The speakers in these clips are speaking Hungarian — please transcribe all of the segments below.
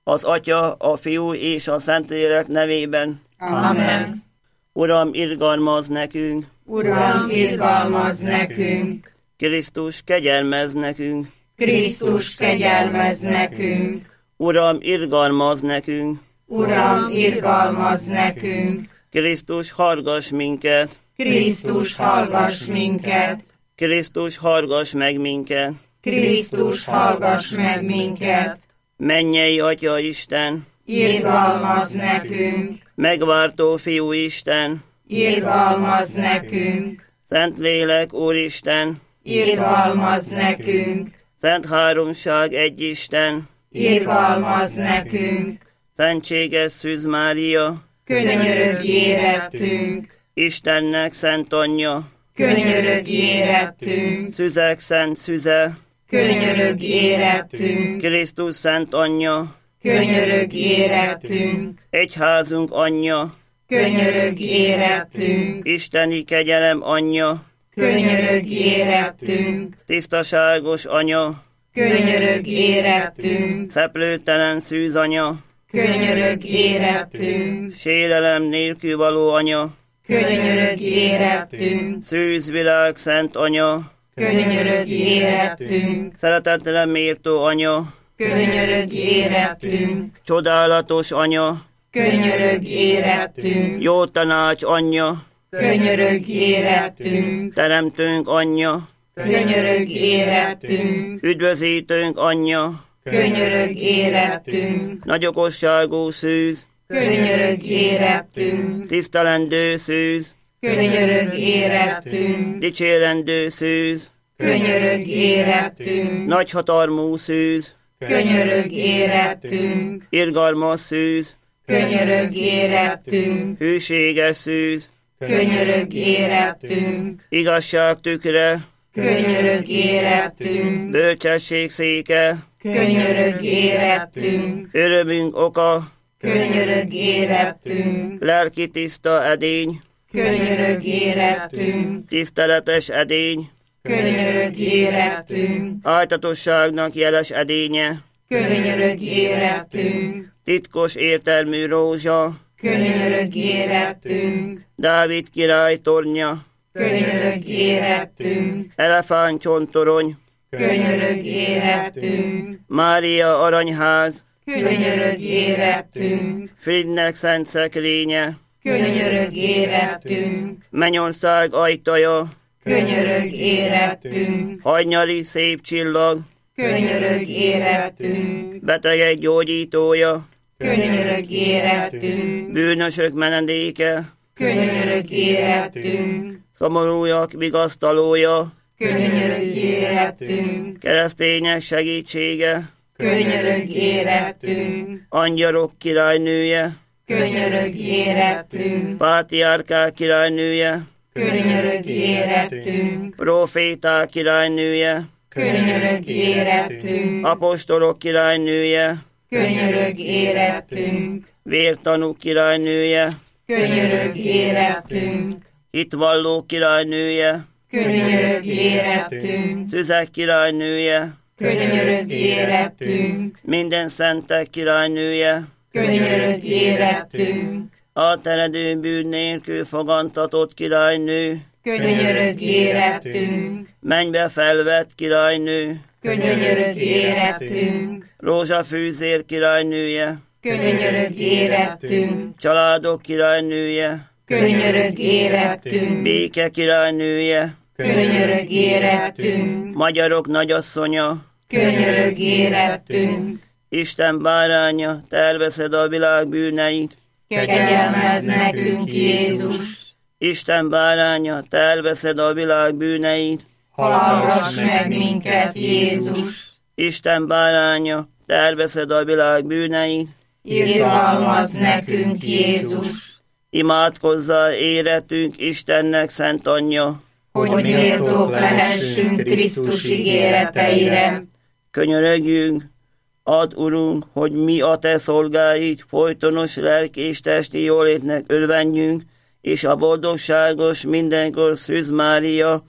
az Atya, a Fiú és a Szentlélek nevében. Amen. Uram, irgalmazz nekünk! Uram, irgalmazz nekünk! Krisztus, kegyelmezz nekünk! Krisztus, kegyelmezz nekünk! Uram, irgalmazz nekünk! Uram, irgalmazz nekünk! Krisztus, hallgass minket! Krisztus, hallgass minket! Krisztus, hallgass meg minket! Krisztus, hallgass meg minket! Mennyei Atya Isten! Irgalmazz nekünk! Megváltó Fiú Isten! Irgalmazz nekünk! Szentlélek Úristen! Irgalmazz nekünk! Szent Háromság egy Isten! Irgalmazz nekünk! Szentséges Szűz Mária! Könyörögj érettünk! Istennek Szent Anyja! Könyörögj érettünk! Szüzek Szent Szüze! Könyörögj érettünk! Krisztus Szent Anyja! Könyörögj érettünk! Egyházunk Anyja! Könyörögj érettünk! Isteni kegyelem Anyja! Könyörögj érettünk! Tisztaságos Anya! Könyörögj érettünk! Szeplőtelen Szűz Anya! Könyörögj érettünk! Sérelem nélkül való Anya! Könyörögj érettünk! Szűz világ Szent Anya! Könyörögj érettünk! Szeretetre méltó Anya! Könyörögj érettünk! Csodálatos Anya! Könyörögj érettünk! Jó tanács Anyja! Könyörögj érettünk! Teremtőnk Anyja! Könyörögj érettünk! Üdvözítőnk Anyja! Könyörögj érettünk! Nagyokosságú Szűz! Könyörögj érettünk! Tisztelendő Szűz! Könyörögj érettünk! Dicsérendő Szűz! Könyörögj érettünk! Nagyhatalmú Szűz! Könyörögj érettünk! Irgalmas Szűz! Könyörögj érettünk! Hűséges Szűz! Könyörögj érettünk! Igazság tükre! Könyörögj érettünk! Bölcsesség széke! Könyörögj érettünk! Örömünk oka! Könyörögj érettünk! Lelki tiszta edény! Könyörögj érettünk! Tiszteletes edény! Könyörögj érettünk! Ájtatosságnak jeles edénye! Könyörögj érettünk! Titkos értelmű rózsa! Könyörögj érettünk! Dávid király tornya! Könyörögj érettünk! Elefántcsontorony! Könyörögj érettünk! Mária aranyház! Könyörögj érettünk! Frigynek szent szekrénye! Könyörög érettünk, Mennyország ajtaja, könyörög érettünk, hajnyali szép csillag, könyörög érettünk, betegek gyógyítója, könyörög érettünk, bűnösök menedéke, könyörög érettünk, szomorúak vigasztalója, könyörög érettünk, keresztények segítsége, könyörög érettünk, angyalok királynője, könyörög érettünk, pátriárkák királynője, könyörög érettünk, proféták királynője, könyörög érettünk, apostolok királynője, könyörög érettünk, vértanúk királynője, könyörög érettünk, hitvalló királynője, könyörög érettünk, szüzek királynője, könyörög érettünk, minden szentek királynője, könyörög érettünk, átteredő bűn nélkül fogantatott királynő, könyörög érettünk, mennybe felvett királynő, könyörög érettünk, rózsafűzér királynője, könyörög érettünk, családok királynője, könyörög érettünk, béke királynője, könyörög érettünk, magyarok nagyasszonya, könyörög érettünk, Isten báránya, te elveszed a világ bűneit, kegyelmezz nekünk Jézus, Isten báránya, te elveszed a világ bűneit, hallgass meg minket Jézus, Isten báránya, te elveszed a világ bűneit, irgalmazz nekünk Jézus, imádkozzál éretünk Istennek szent anyja, hogy méltók lehessünk Krisztus ígéreteire. Könyörögjünk, add, Urunk, hogy mi a te szolgáid folytonos lelki és testi jólétnek örvenjünk, és a boldogságos mindenkor Szűz Mária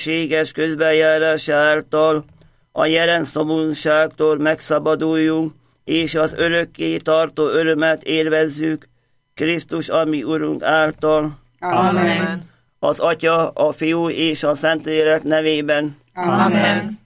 dicsőséges közbenjárása által a jelen szomorúságtól megszabaduljunk, és az örökké tartó örömet élvezzük Krisztus, ami Urunk által. Amen. Az Atya, a Fiú és a Szentlélek nevében. Amen.